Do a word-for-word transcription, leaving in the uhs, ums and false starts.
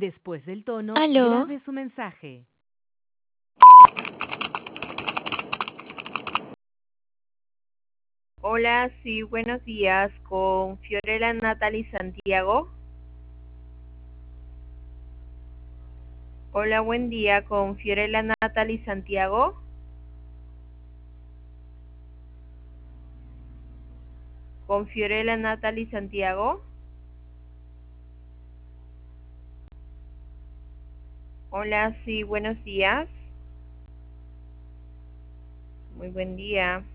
Después del tono, ¿Aló? grabe su mensaje. Hola, sí, buenos días, con Fiorella Natalie Santiago. Hola, buen día, con Fiorella Natalie Santiago. Con Fiorella Natalie Santiago. Hola, sí, buenos días. Muy buen día.